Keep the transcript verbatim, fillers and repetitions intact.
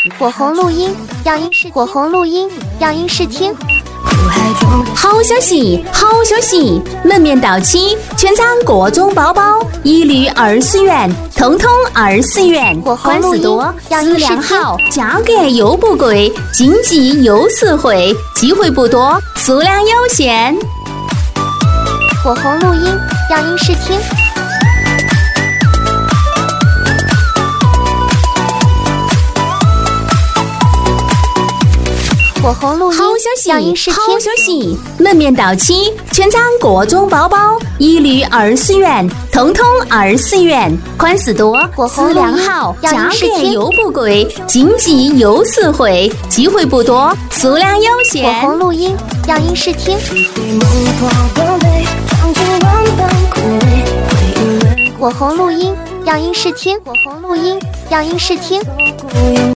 火红录音，样音试火红录音，样音试听。 好消息，好消息！门面到期，全场各种包包一律二十元，通通二十元。款式多，质量好，价格又不贵，经济又实惠，机会不多，数量有限。 火红录音，样音试听。火红录音， 好消息， 样音试听。 好消息！门面到期，全场各种包包一律二十元，通通二十元。款式多，质量好，价格又不贵，经济又实惠，机会不多，数量有限。 火红录音，样音试听。火红录音，样音试听。火红录音，样音试听。